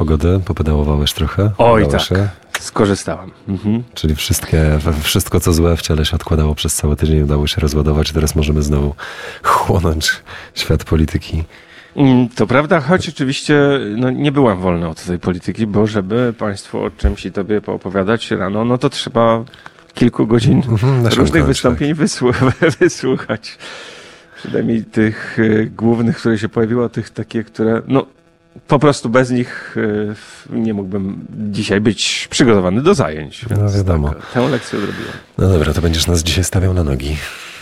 pogody? Popedałowałeś trochę? Oj, tak. Skorzystałem. Czyli wszystko, co złe w ciele się odkładało przez cały tydzień, udało się rozładować. Teraz możemy znowu chłonąć świat polityki. To prawda, choć oczywiście nie byłem wolny od tej polityki, bo żeby państwu o czymś i tobie poopowiadać rano, to trzeba kilku godzin różnych wystąpień wysłuchać. Przynajmniej tych głównych, które się pojawiły, tych takie, które po prostu bez nich nie mógłbym dzisiaj być przygotowany do zajęć. Więc wiadomo. Tak, tę lekcję odrobiłem. No dobra, to będziesz nas dzisiaj stawiał na nogi.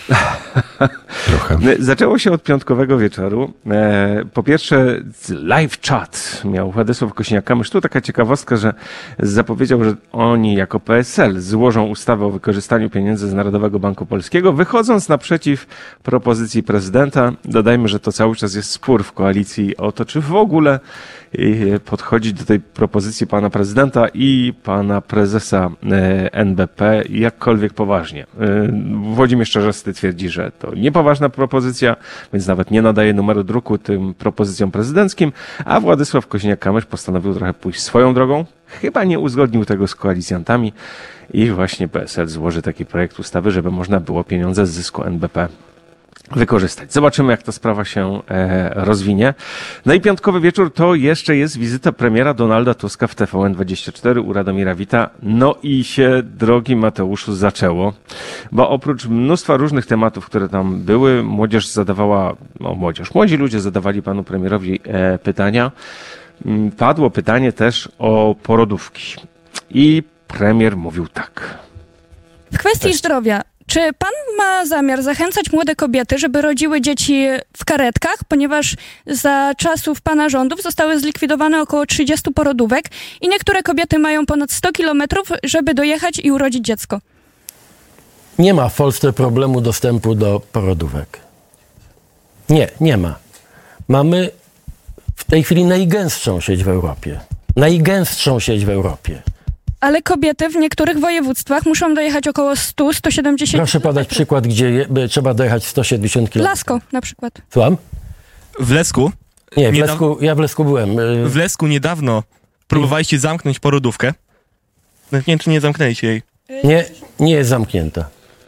Trochę. Zaczęło się od piątkowego wieczoru. Po pierwsze live chat miał Władysław Kosiniak-Kamysz. Tu taka ciekawostka, że zapowiedział, że oni jako PSL złożą ustawę o wykorzystaniu pieniędzy z Narodowego Banku Polskiego, wychodząc naprzeciw propozycji prezydenta. Dodajmy, że to cały czas jest spór w koalicji o to, czy w ogóle podchodzić do tej propozycji pana prezydenta i pana prezesa NBP jakkolwiek poważnie. Włodzimierz Czarzasty twierdzi, że to niepoważna propozycja, więc nawet nie nadaje numeru druku tym propozycjom prezydenckim, a Władysław Kosiniak-Kamysz postanowił trochę pójść swoją drogą. Chyba nie uzgodnił tego z koalicjantami i właśnie PSL złoży taki projekt ustawy, żeby można było pieniądze z zysku NBP wykorzystać. Zobaczymy, jak ta sprawa się rozwinie. No i piątkowy wieczór to jeszcze jest wizyta premiera Donalda Tuska w TVN24 u Radomira Wita. No i się, drogi Mateuszu, zaczęło, bo oprócz mnóstwa różnych tematów, które tam były, młodzi ludzie zadawali panu premierowi pytania. Padło pytanie też o porodówki. I premier mówił tak. W kwestii zdrowia. Czy pan ma zamiar zachęcać młode kobiety, żeby rodziły dzieci w karetkach, ponieważ za czasów pana rządów zostały zlikwidowane około 30 porodówek i niektóre kobiety mają ponad 100 kilometrów, żeby dojechać i urodzić dziecko? Nie ma w Polsce problemu dostępu do porodówek. Nie ma. Mamy w tej chwili najgęstszą sieć w Europie. Ale kobiety w niektórych województwach muszą dojechać około 100-170 Proszę podać przykład, gdzie trzeba dojechać 170 km. Lasko na przykład. Słucham? W Lesku? Nie, ja w Lesku byłem. W Lesku niedawno próbowaliście zamknąć porodówkę. Nie wiem, czy nie zamknęliście jej. Nie jest zamknięta.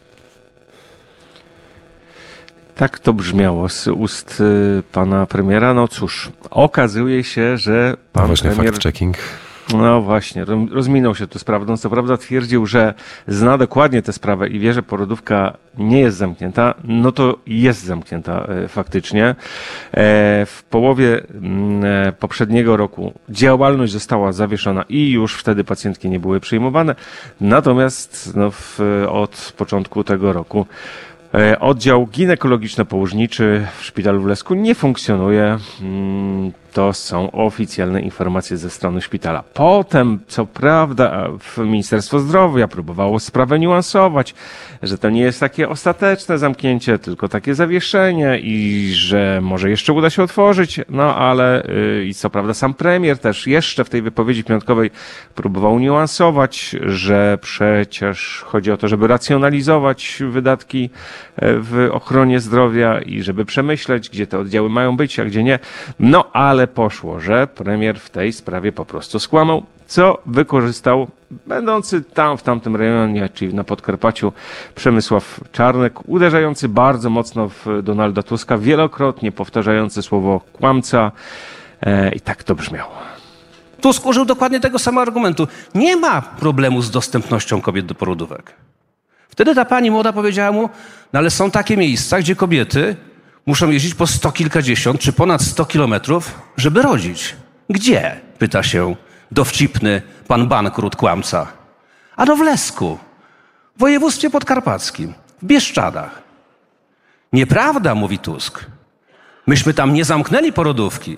Tak to brzmiało z ust pana premiera. No cóż, okazuje się, że pan premier... Fact-checking. No właśnie, rozminął się tu z prawdą. Co prawda twierdził, że zna dokładnie tę sprawę i wie, że porodówka nie jest zamknięta. No to jest zamknięta faktycznie. W połowie poprzedniego roku działalność została zawieszona i już wtedy pacjentki nie były przyjmowane. Natomiast od początku tego roku oddział ginekologiczno-położniczy w szpitalu w Lesku nie funkcjonuje. To są oficjalne informacje ze strony szpitala. Potem, co prawda, Ministerstwo Zdrowia próbowało sprawę niuansować, że to nie jest takie ostateczne zamknięcie, tylko takie zawieszenie i że może jeszcze uda się otworzyć. No ale i co prawda sam premier też jeszcze w tej wypowiedzi piątkowej próbował niuansować, że przecież chodzi o to, żeby racjonalizować wydatki w ochronie zdrowia i żeby przemyśleć, gdzie te oddziały mają być, a gdzie nie. No ale poszło, że premier w tej sprawie po prostu skłamał, co wykorzystał będący tam w tamtym rejonie, czyli na Podkarpaciu, Przemysław Czarnek, uderzający bardzo mocno w Donalda Tuska, wielokrotnie powtarzający słowo kłamca i tak to brzmiało. Tusk użył dokładnie tego samego argumentu. Nie ma problemu z dostępnością kobiet do porodówek. Wtedy ta pani młoda powiedziała mu, no ale są takie miejsca, gdzie kobiety muszą jeździć po 100 kilkadziesiąt czy ponad 100 kilometrów, żeby rodzić. Gdzie? Pyta się dowcipny pan bankrut kłamca. A no w Lesku, w województwie podkarpackim, w Bieszczadach. Nieprawda, mówi Tusk. Myśmy tam nie zamknęli porodówki.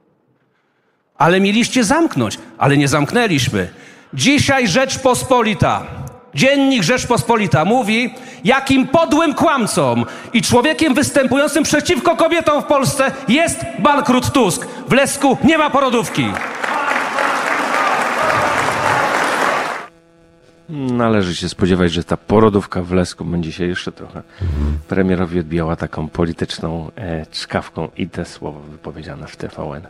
Ale mieliście zamknąć, ale nie zamknęliśmy. Dzisiaj Rzeczpospolita, Dziennik Rzeczpospolita mówi, jakim podłym kłamcą i człowiekiem występującym przeciwko kobietom w Polsce jest bankrut Tusk. W Lesku nie ma porodówki. Należy się spodziewać, że ta porodówka w Lesku będzie się jeszcze trochę premierowi odbijała taką polityczną czkawką i te słowa wypowiedziane w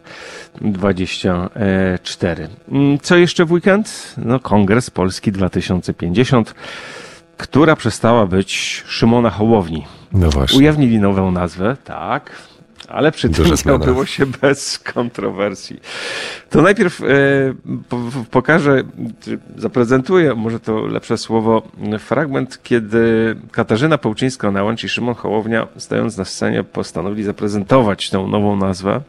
TVN24. Co jeszcze w weekend? No, Kongres Polski 2050, która przestała być Szymona Hołowni. No właśnie. Ujawnili nową nazwę, tak, ale przy tym Duża nie zmiana. obyło się bez kontrowersji. To najpierw pokażę, czy zaprezentuję, może to lepsze słowo, fragment, kiedy Katarzyna Pełczyńska-Nałęcz i Szymon Hołownia, stojąc na scenie, postanowili zaprezentować tę nową nazwę.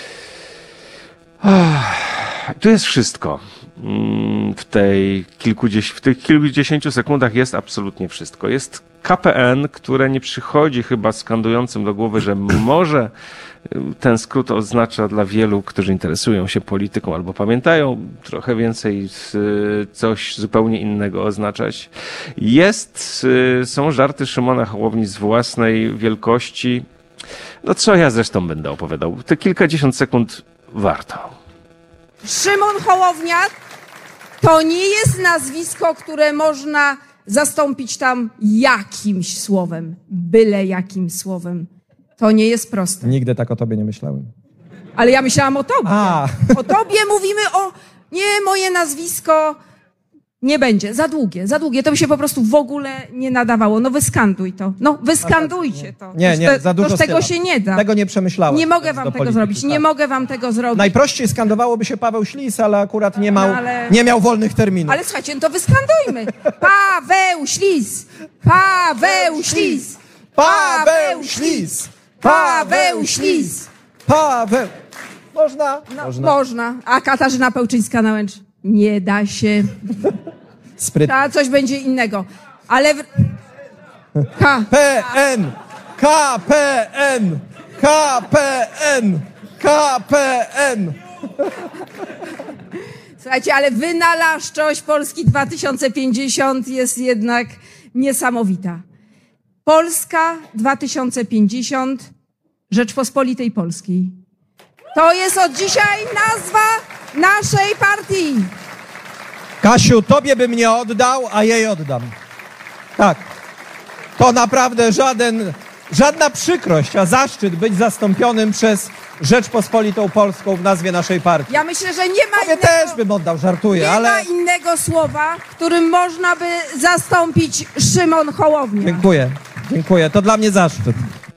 Tu jest wszystko. W tych kilkudziesięciu sekundach jest absolutnie wszystko. Jest KPN, które nie przychodzi chyba skandującym do głowy, że może ten skrót oznacza dla wielu, którzy interesują się polityką albo pamiętają trochę więcej, coś zupełnie innego oznaczać. Są żarty Szymona Hołowni z własnej wielkości. No co ja zresztą będę opowiadał. Te kilkadziesiąt sekund warto. Szymon Hołownia to nie jest nazwisko, które można zastąpić tam jakimś słowem, byle jakim słowem. To nie jest proste. Nigdy tak o tobie nie myślałem. Ale ja myślałam o tobie. A. O tobie mówimy nie, moje nazwisko nie będzie. Za długie. To by się po prostu w ogóle nie nadawało. No wyskanduj to. No wyskandujcie to. Nie, za dużo Toż tego styla. się nie da. Tego nie przemyślałem. Nie mogę wam tego zrobić. Nie mogę wam tego zrobić. Najprościej skandowałoby się Paweł Ślis, ale akurat ale- nie miał wolnych terminów. Ale słuchajcie, no to wyskandujmy. Paweł Ślis! Paweł Ślis! Paweł Ślis! Paweł Ślis! Paweł! Można? Można. A Katarzyna Pełczyńska-Nałęcz? Nie da się. Sprytnie. A coś będzie innego. Ale... KPN! KPN! KPN! KPN! Słuchajcie, ale wynalazczość Polski 2050 jest jednak niesamowita. Polska 2050 Rzeczpospolitej Polskiej. To jest od dzisiaj nazwa naszej partii. Kasiu, tobie bym nie oddał, a jej oddam. Tak. To naprawdę żadna przykrość, a zaszczyt być zastąpionym przez Rzeczpospolitą Polską w nazwie naszej partii. Ja myślę, że nie ma Tobie innego... też bym oddał, żartuję, Nie ale... ma innego słowa, którym można by zastąpić Szymon Hołownia. Dziękuję. To dla mnie zaszczyt.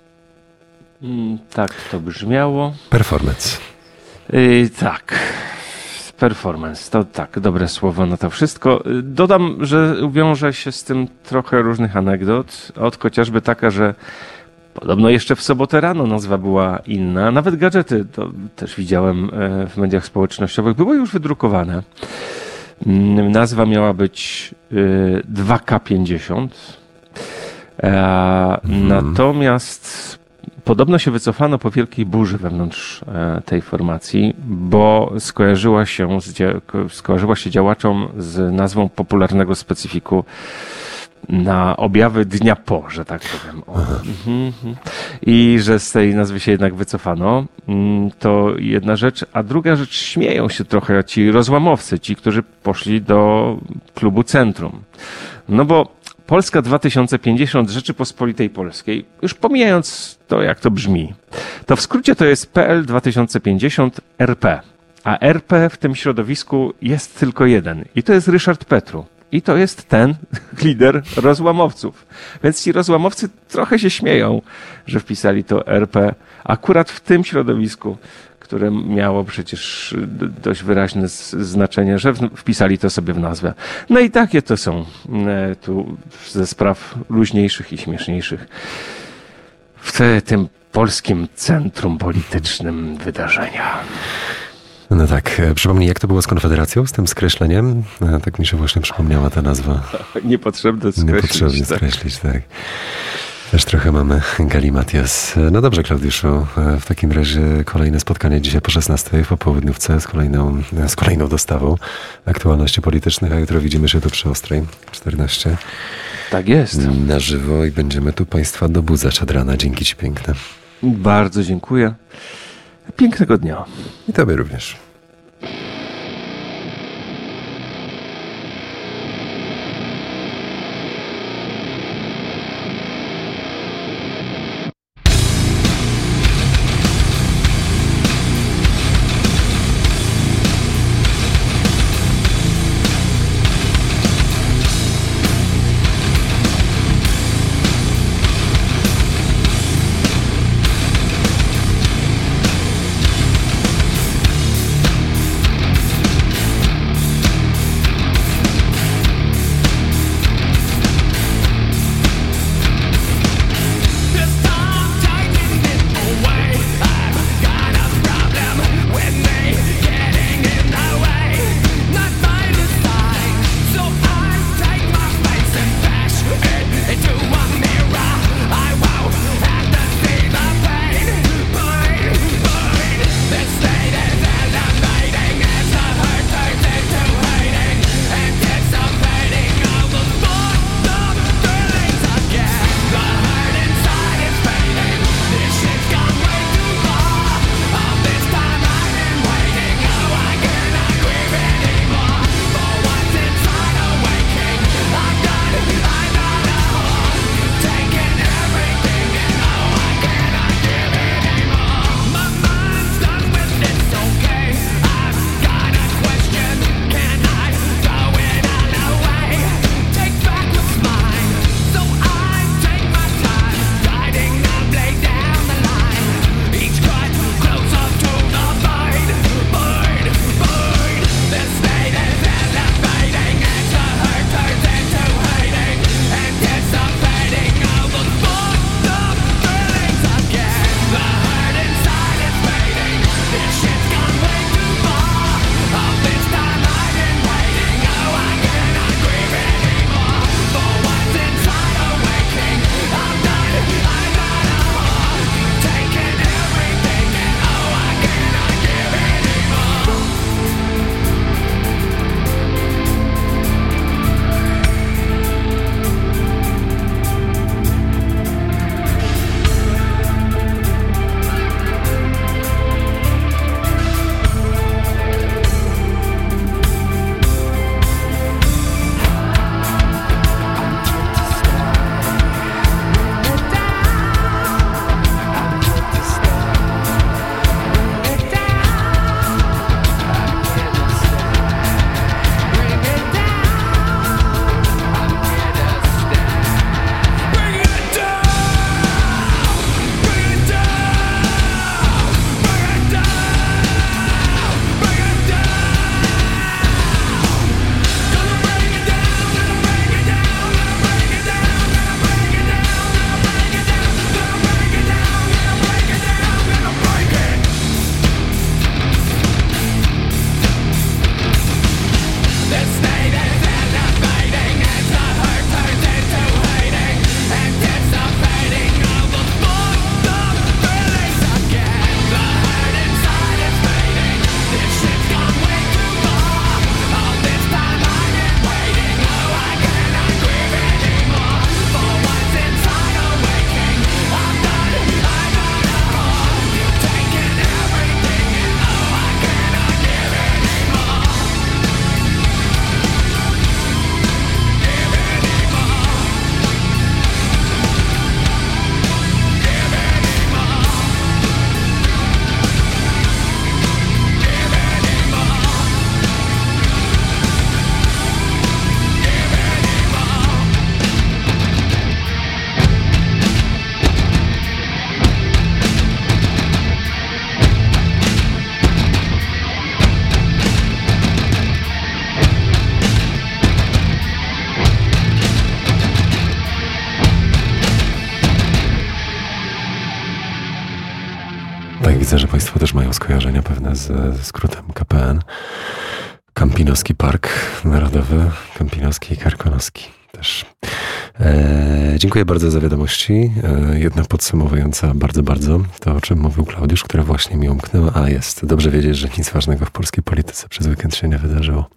Tak to brzmiało. Performance. Tak. Performance, to tak, dobre słowo na to wszystko. Dodam, że wiąże się z tym trochę różnych anegdot. Od chociażby taka, że podobno jeszcze w sobotę rano nazwa była inna. Nawet gadżety, to też widziałem w mediach społecznościowych, były już wydrukowane. Nazwa miała być 2K50. Natomiast podobno się wycofano po wielkiej burzy wewnątrz tej formacji, bo skojarzyła się działaczom z nazwą popularnego specyfiku na objawy dnia po, że tak powiem. I że z tej nazwy się jednak wycofano. To jedna rzecz. A druga rzecz, śmieją się trochę ci rozłamowcy, ci, którzy poszli do klubu Centrum. No bo Polska 2050 Rzeczypospolitej Polskiej, już pomijając to, jak to brzmi, to w skrócie to jest PL 2050 RP. A RP w tym środowisku jest tylko jeden. I to jest Ryszard Petru. I to jest ten lider rozłamowców. Więc ci rozłamowcy trochę się śmieją, że wpisali to RP akurat w tym środowisku, które miało przecież dość wyraźne znaczenie, że wpisali to sobie w nazwę. No i takie to są tu ze spraw luźniejszych i śmieszniejszych w tym polskim centrum politycznym wydarzenia. No tak, przypomnij, jak to było z Konfederacją, z tym skreśleniem? Tak mi się właśnie przypomniała ta nazwa. Niepotrzebne skreślić, tak. Też trochę mamy galimatias. No dobrze, Klaudiuszu, w takim razie kolejne spotkanie dzisiaj po 16 w popołudniówce z kolejną dostawą aktualności politycznych, a jutro widzimy się tu przy Ostrej 14. Tak jest. Na żywo i będziemy tu Państwa dobudzać od rana. Dzięki Ci piękne. Bardzo dziękuję. Pięknego dnia. I Tobie również. Widzę, że Państwo też mają skojarzenia pewne ze skrótem KPN. Kampinoski Park Narodowy, Kampinoski i Karkonoski też. Dziękuję bardzo za wiadomości. Jedna podsumowująca bardzo to, o czym mówił Klaudiusz, która właśnie mi umknęła. A jest, dobrze wiedzieć, że nic ważnego w polskiej polityce przez weekend się nie wydarzyło.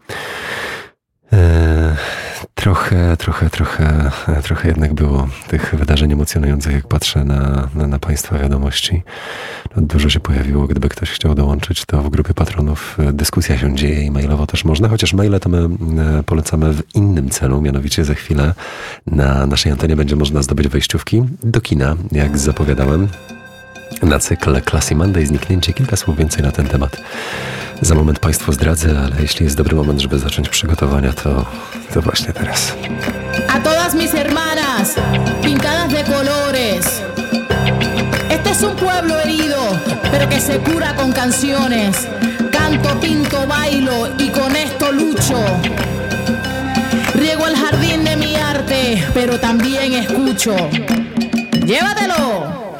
Trochę jednak było tych wydarzeń emocjonujących, jak patrzę na Państwa wiadomości. No, dużo się pojawiło, gdyby ktoś chciał dołączyć, to w grupie patronów dyskusja się dzieje i mailowo też można, chociaż maile to my polecamy w innym celu, mianowicie za chwilę na naszej antenie będzie można zdobyć wejściówki do kina, jak zapowiadałem, na cykl Classy Monday, Zniknięcie. Kilka słów więcej na ten temat za moment Państwu zdradzę, ale jeśli jest dobry moment, żeby zacząć przygotowania, to właśnie teraz. A todas mis hermanas, pintadas de colores. Este es un pueblo herido, pero que se cura con canciones. Canto, pinto, bailo y con esto lucho. Riego el jardín de mi arte, pero también escucho. ¡Llévatelo!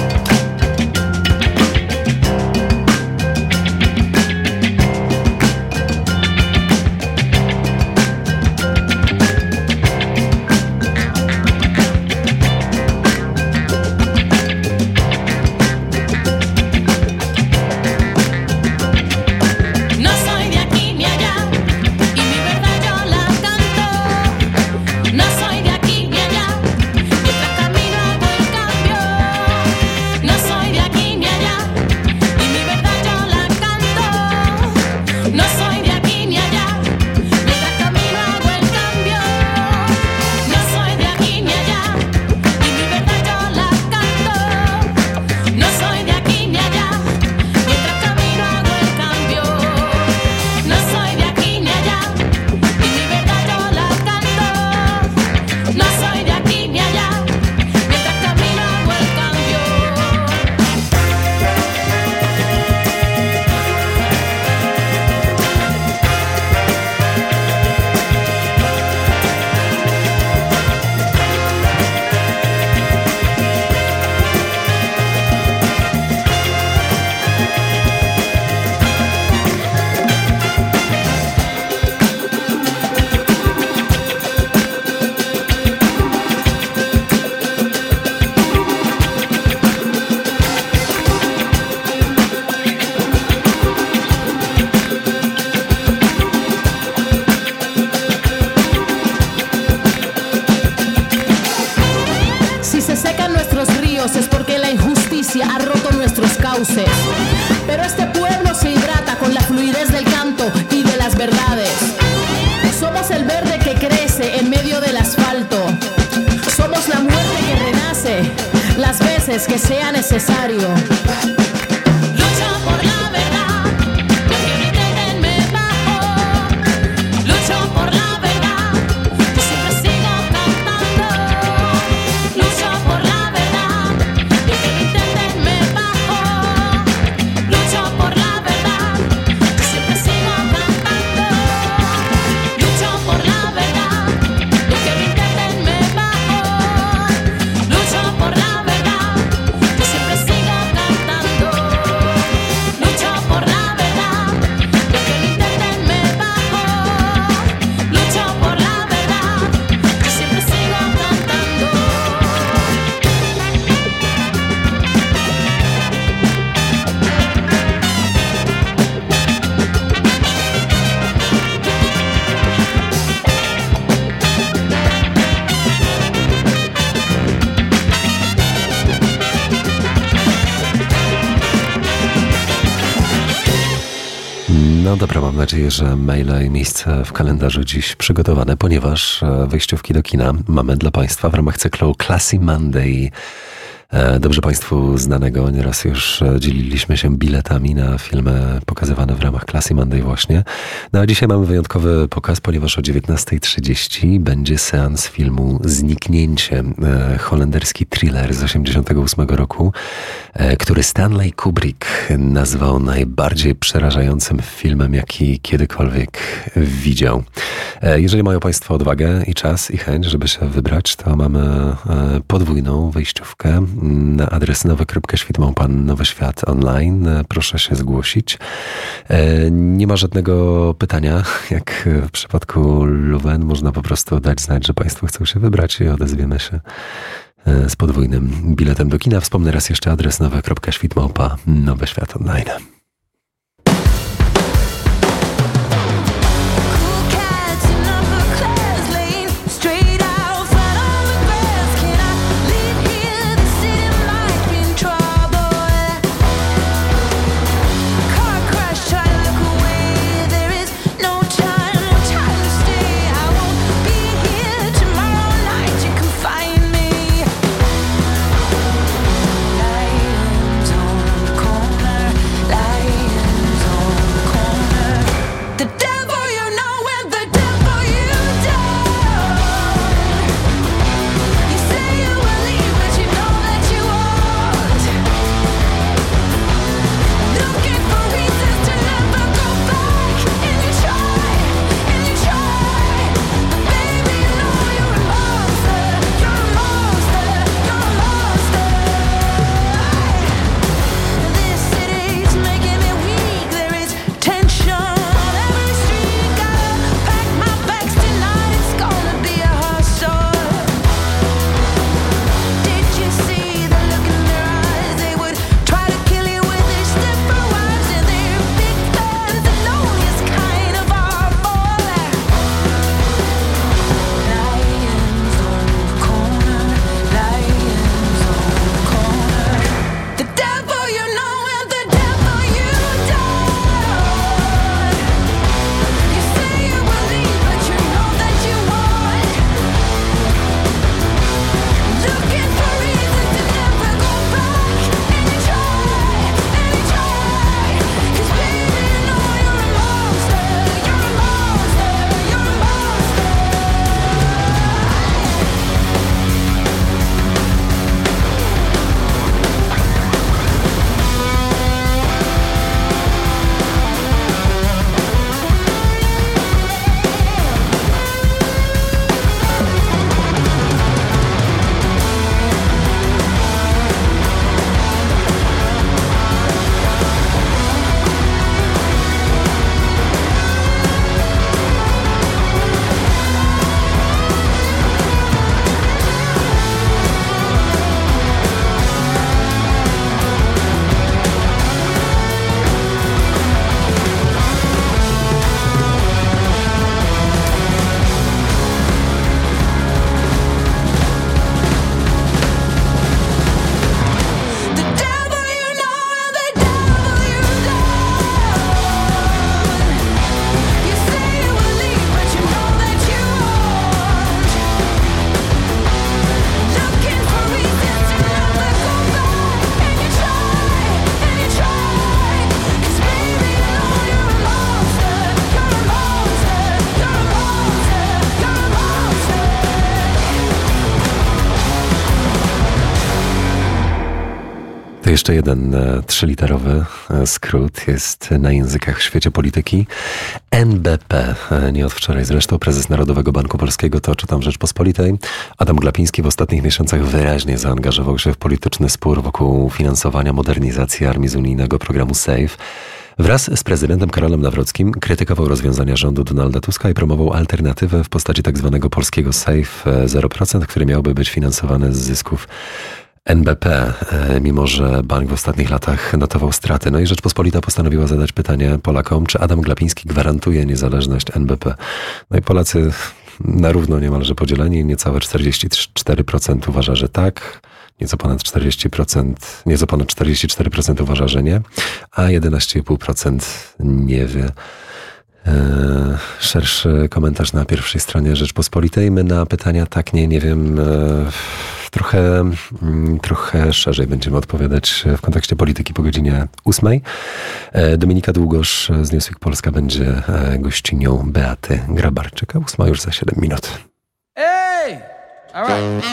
Pero este pueblo se hidrata con la fluidez del canto y de las verdades. Somos el verde que crece en medio del asfalto. Somos la muerte que renace las veces que sea necesario. Lucho por la verdad, aunque me intenten me bajo. Lucho por la verdad, yo siempre sigo cantando. Lucho por la verdad, aunque me intenten me bajo. Lucho por la verdad, yo siempre sigo cantando. Lucho por la verdad, aunque me intenten me bajo. Lucho por la verdad, yo siempre sigo cantando. Lucho por la verdad, aunque me intenten me bajo. Lucho por la verdad, yo siempre sigo cantando. No dobra, mam nadzieję, że maile i miejsce w kalendarzu dziś przygotowane, ponieważ wejściówki do kina mamy dla Państwa w ramach cyklu Classy Monday. Dobrze Państwu znanego, nieraz już dzieliliśmy się biletami na filmy pokazywane w ramach Classy Monday właśnie. No a dzisiaj mamy wyjątkowy pokaz, ponieważ o 19:30 będzie seans filmu Zniknięcie, holenderski thriller z 1988 roku, który Stanley Kubrick nazwał najbardziej przerażającym filmem, jaki kiedykolwiek widział. Jeżeli mają Państwo odwagę i czas i chęć, żeby się wybrać, to mamy podwójną wejściówkę na adres nowy.świt@Nowy Świat online. Proszę się zgłosić. Nie ma żadnego pytania, jak w przypadku Louvain. Można po prostu dać znać, że Państwo chcą się wybrać i odezwiemy się z podwójnym biletem do kina. Wspomnę raz jeszcze adres nowy.świt@Nowy Świat online. To jeszcze jeden 3-literowy skrót jest na językach w świecie polityki. NBP, nie od wczoraj zresztą, prezes Narodowego Banku Polskiego, to czytam w Rzeczpospolitej. Adam Glapiński w ostatnich miesiącach wyraźnie zaangażował się w polityczny spór wokół finansowania modernizacji armii z unijnego programu SAFE. Wraz z prezydentem Karolem Nawrockim krytykował rozwiązania rządu Donalda Tuska i promował alternatywę w postaci tzw. polskiego SAFE 0%, który miałby być finansowany z zysków NBP, mimo że bank w ostatnich latach notował straty. No i Rzeczpospolita postanowiła zadać pytanie Polakom, czy Adam Glapiński gwarantuje niezależność NBP. No i Polacy na równo niemalże podzieleni, niecałe 44% uważa, że tak, nieco ponad 44% uważa, że nie, a 11,5% nie wie. Szerszy komentarz na pierwszej stronie Rzeczpospolitej. My na pytania tak, nie wiem, trochę szerzej będziemy odpowiadać w kontekście polityki po godzinie 8. Dominika Długosz z Newsweek Polska będzie gościnią Beaty Grabarczyk. 8 już za 7 minut. Hey! All right.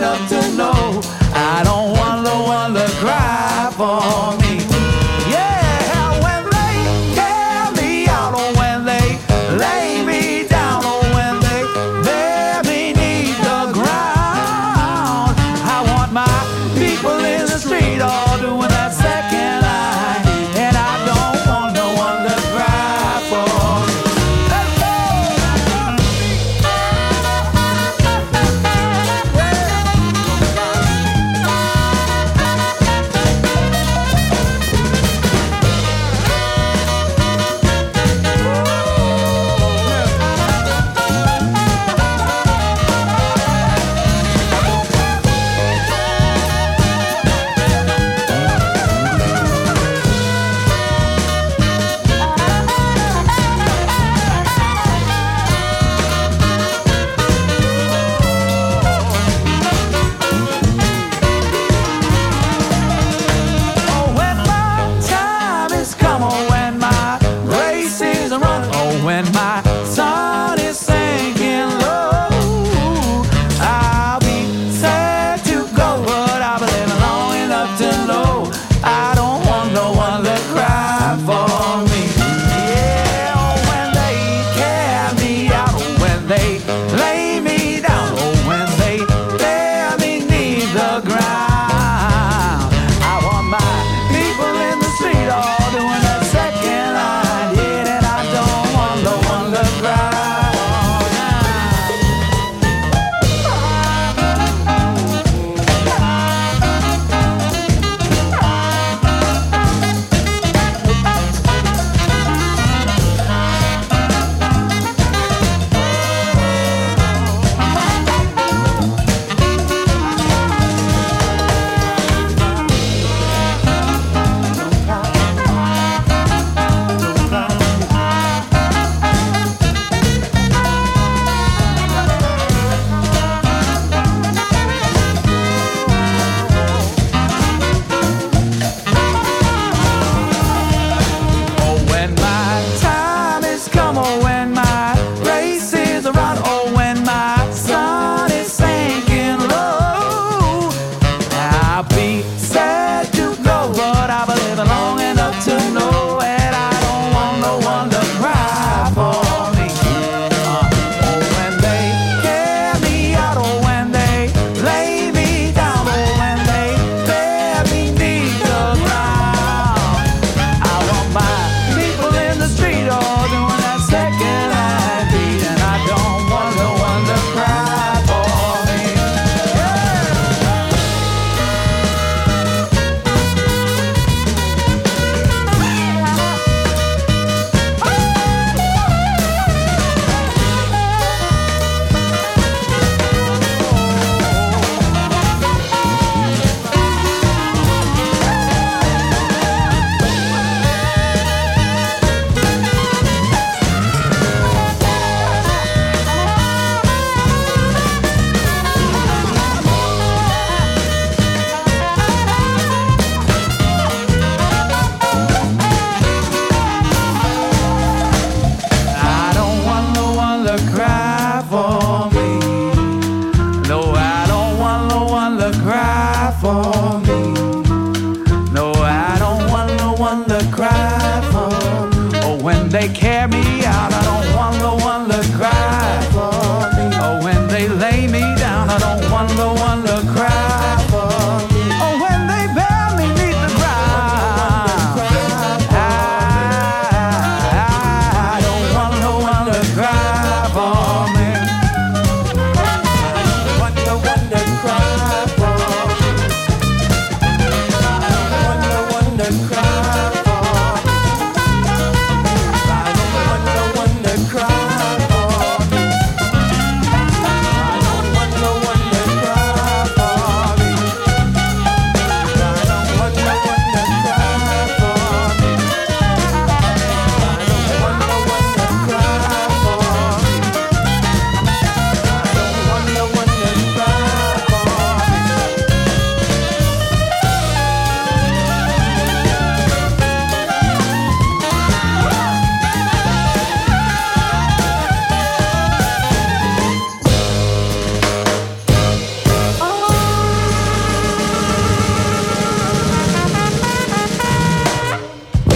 enough to know